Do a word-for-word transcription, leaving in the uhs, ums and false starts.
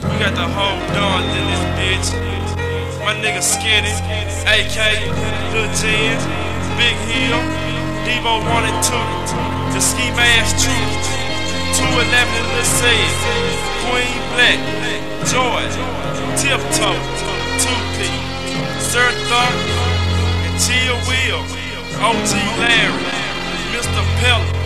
We got the whole dawn in this bitch. My nigga Skinny, A K, Lil Jen, Big Hill, Devo one and two, the Ski Mask Truth, two eleven and Lil Sid, Queen Black, Joy, Tiptoe, two P, Sir Thug, and Chill Will, O G Larry, Mister Pella.